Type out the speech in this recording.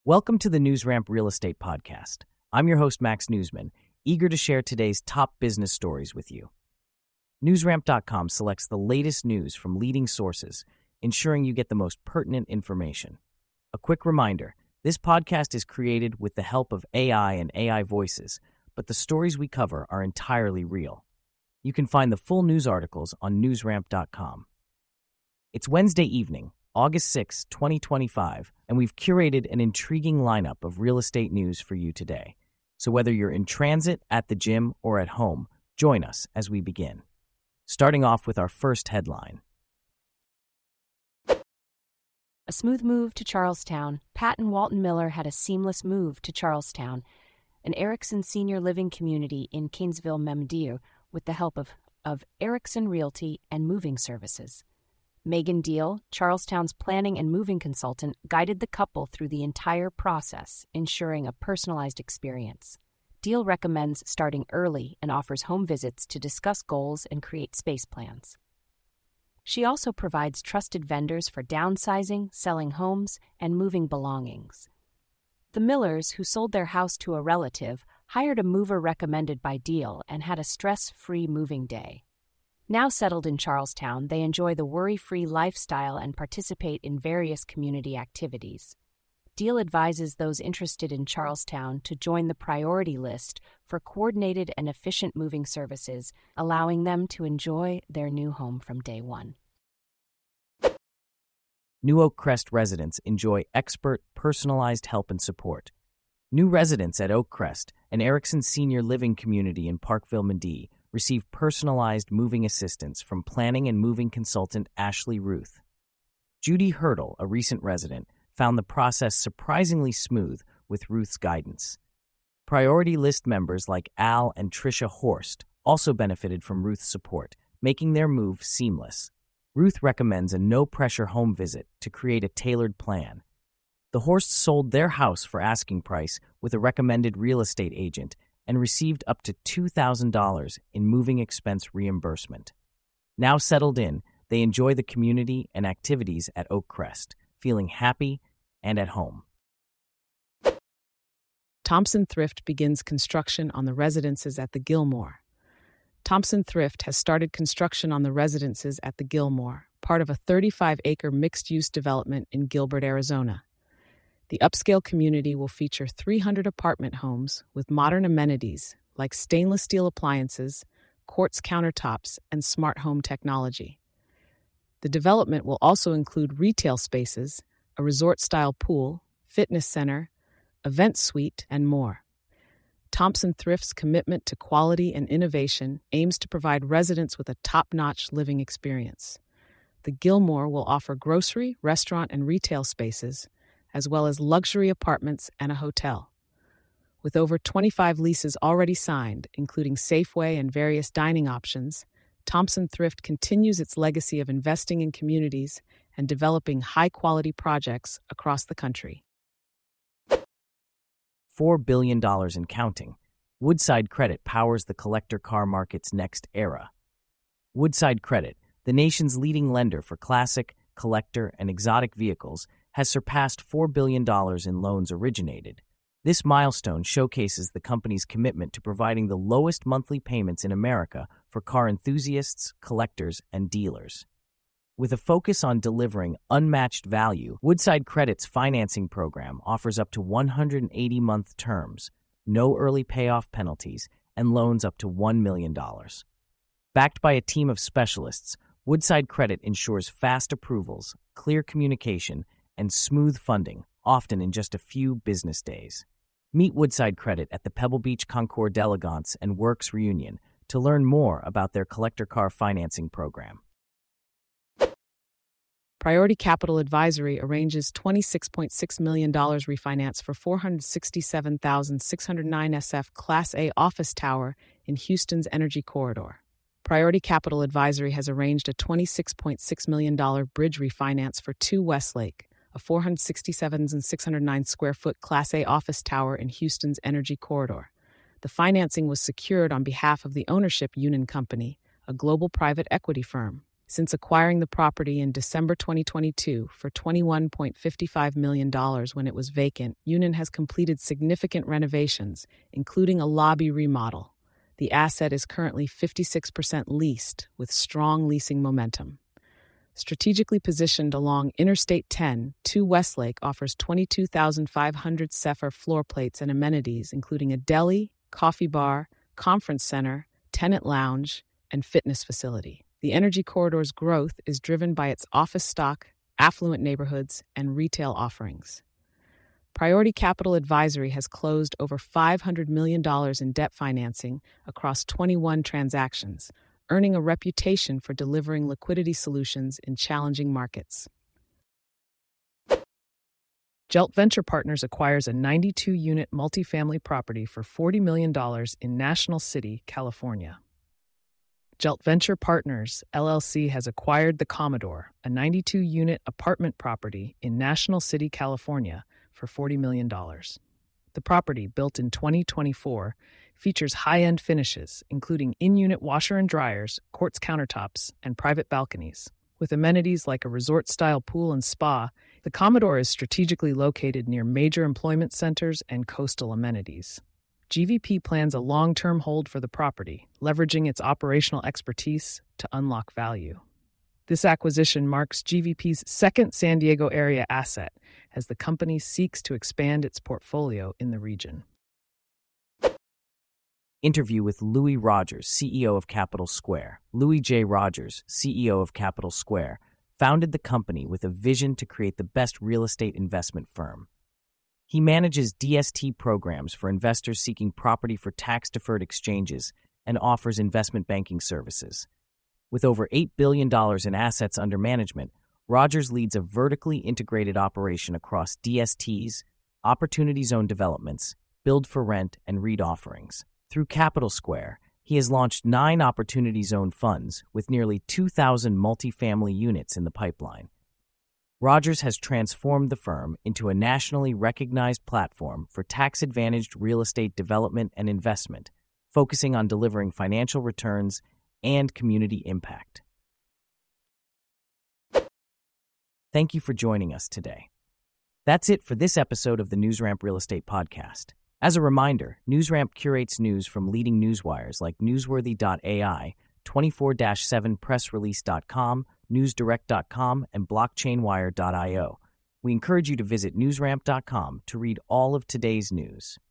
Welcome to the NewsRamp Real Estate Podcast. I'm your host, Max Newsman, eager to share today's top business stories with you. NewsRamp.com selects the latest news from leading sources, ensuring you get the most pertinent information. A quick reminder, this podcast is created with the help of AI and AI voices, but the stories we cover are entirely real. You can find the full news articles on NewsRamp.com. It's Wednesday evening, August 6, 2025, and we've curated an intriguing lineup of real estate news for you today. So whether you're in transit, at the gym, or at home, join us as we begin. Starting off with our first headline. A smooth move to Charlestown. Pat and Walton Miller had a seamless move to Charlestown, an Erickson senior living community in Kingsville, Memdir, with the help of Erickson Realty and Moving Services. Megan Deal, Charlestown's planning and moving consultant, guided the couple through the entire process, ensuring a personalized experience. Deal recommends starting early and offers home visits to discuss goals and create space plans. She also provides trusted vendors for downsizing, selling homes, and moving belongings. The Millers, who sold their house to a relative, hired a mover recommended by Deal and had a stress-free moving day. Now settled in Charlestown, they enjoy the worry-free lifestyle and participate in various community activities. Deal advises those interested in Charlestown to join the priority list for coordinated and efficient moving services, allowing them to enjoy their new home from day one. New Oakcrest residents enjoy expert, personalized help and support. New residents at Oakcrest, an Erickson senior living community in Parkville, Medee, receive personalized moving assistance from planning and moving consultant Ashley Ruth. Judy Hurdle, a recent resident, found the process surprisingly smooth with Ruth's guidance. Priority list members like Al and Tricia Horst also benefited from Ruth's support, making their move seamless. Ruth recommends a no-pressure home visit to create a tailored plan. The Horsts sold their house for asking price with a recommended real estate agent and received up to $2,000 in moving expense reimbursement. Now settled in, they enjoy the community and activities at Oakcrest, feeling happy and at home. Thompson Thrift begins construction on the residences at the Gilmore. Thompson Thrift has started construction on the residences at the Gilmore, part of a 35-acre mixed-use development in Gilbert, Arizona. The upscale community will feature 300 apartment homes with modern amenities like stainless steel appliances, quartz countertops, and smart home technology. The development will also include retail spaces, a resort-style pool, fitness center, event suite, and more. Thompson Thrift's commitment to quality and innovation aims to provide residents with a top-notch living experience. The Gilmore will offer grocery, restaurant, and retail spaces, as well as luxury apartments and a hotel. With over 25 leases already signed, including Safeway and various dining options, Thompson Thrift continues its legacy of investing in communities and developing high-quality projects across the country. $4 billion and counting. Woodside Credit powers the collector car market's next era. Woodside Credit, the nation's leading lender for classic, collector, and exotic vehicles, has surpassed $4 billion in loans originated. This milestone showcases the company's commitment to providing the lowest monthly payments in America for car enthusiasts, collectors, and dealers. With a focus on delivering unmatched value, Woodside Credit's financing program offers up to 180-month terms, no early payoff penalties, and loans up to $1 million. Backed by a team of specialists, Woodside Credit ensures fast approvals, clear communication, and smooth funding, often in just a few business days. Meet Woodside Credit at the Pebble Beach Concours d'Elegance and Works Reunion to learn more about their collector car financing program. Priority Capital Advisory arranges $26.6 million refinance for 467,609 SF Class A office tower in Houston's Energy Corridor. Priority Capital Advisory has arranged a $26.6 million bridge refinance for 2 Westlake, a 467,609 square foot Class A office tower in Houston's Energy Corridor. The financing was secured on behalf of the ownership Union Company, a global private equity firm. Since acquiring the property in December 2022 for $21.55 million when it was vacant, Union has completed significant renovations, including a lobby remodel. The asset is currently 56% leased, with strong leasing momentum. Strategically positioned along Interstate 10, 2 Westlake offers 22,500 Sefer floor plates and amenities, including a deli, coffee bar, conference center, tenant lounge, and fitness facility. The Energy Corridor's growth is driven by its office stock, affluent neighborhoods, and retail offerings. Priority Capital Advisory has closed over $500 million in debt financing across 21 transactions, earning a reputation for delivering liquidity solutions in challenging markets. Jelt Venture Partners acquires a 92-unit multifamily property for $40 million in National City, California. Jelt Venture Partners, LLC has acquired The Commodore, a 92-unit apartment property in National City, California, for $40 million. The property, built in 2024, features high-end finishes, including in-unit washer and dryers, quartz countertops, and private balconies. With amenities like a resort-style pool and spa, The Commodore is strategically located near major employment centers and coastal amenities. GVP plans a long-term hold for the property, leveraging its operational expertise to unlock value. This acquisition marks GVP's second San Diego area asset as the company seeks to expand its portfolio in the region. Interview with Louis Rogers, CEO of Capital Square. Louis J. Rogers, CEO of Capital Square, founded the company with a vision to create the best real estate investment firm. He manages DST programs for investors seeking property for tax-deferred exchanges and offers investment banking services. With over $8 billion in assets under management, Rogers leads a vertically integrated operation across DSTs, Opportunity Zone developments, build-for-rent, and REIT offerings. Through Capital Square, he has launched 9 Opportunity Zone funds with nearly 2,000 multifamily units in the pipeline. Rogers has transformed the firm into a nationally recognized platform for tax-advantaged real estate development and investment, focusing on delivering financial returns and community impact. Thank you for joining us today. That's it for this episode of the NewsRamp Real Estate Podcast. As a reminder, NewsRamp curates news from leading newswires like Newsworthy.ai, 24/7pressrelease.com, newsdirect.com, and blockchainwire.io. We encourage you to visit newsramp.com to read all of today's news.